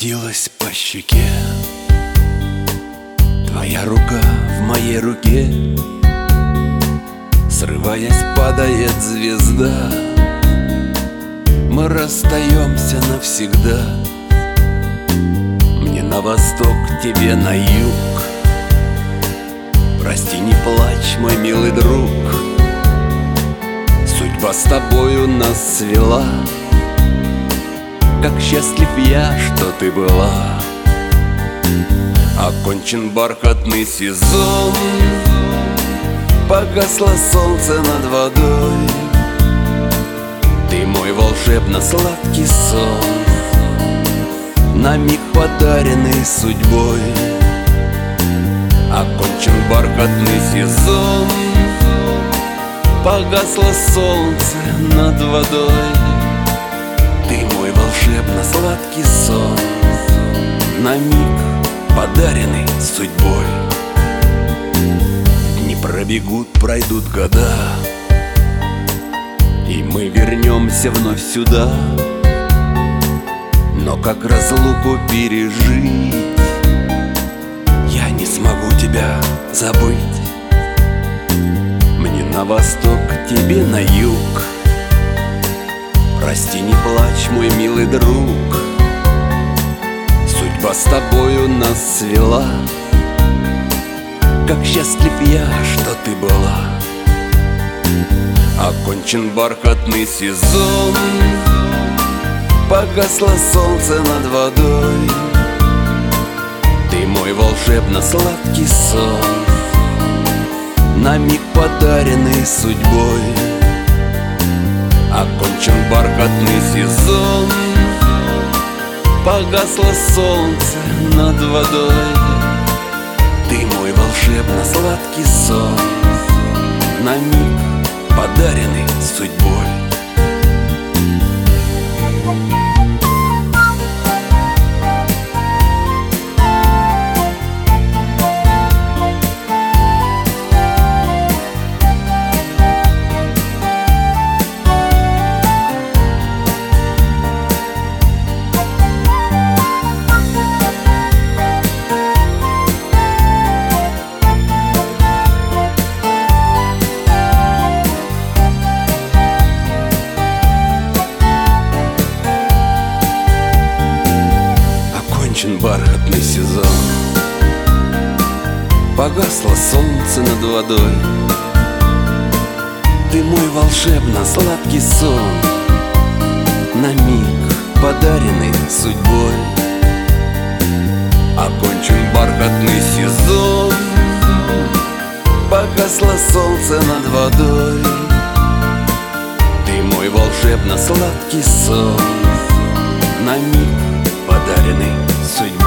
скатилась по щеке, твоя рука в моей руке, срываясь, падает звезда. Мы расстаемся навсегда. Мне на восток, тебе на юг. Прости, не плачь, мой милый друг. Судьба с тобою нас свела. Как счастлив я, что ты была. Окончен бархатный сезон, погасло солнце над водой. Ты мой волшебно-сладкий сон, на миг подаренный судьбой. Окончен бархатный сезон, погасло солнце над водой. Ты мой волшебно-сладкий сон, на миг подаренный судьбой. Дни пробегут, пройдут года, и мы вернемся вновь сюда. Но как разлуку пережить? Я не смогу тебя забыть. Мне на восток, тебе на юг. Прости, не плачь, мой милый друг. Судьба с тобою нас свела. Как счастлив я, что ты была. Окончен бархатный сезон, погасло солнце над водой. Ты мой волшебно-сладкий сон, на миг подаренный судьбой. Окончен бархатный сезон, погасло солнце над водой. Ты мой волшебно-сладкий сон, на миг подаренный судьбой. Окончен бархатный сезон, погасло солнце над водой. Ты мой волшебно-сладкий сон, на миг подаренный судьбой. Окончен бархатный сезон, погасло солнце над водой. Ты мой волшебно-сладкий сон, на миг подаренный судьбой.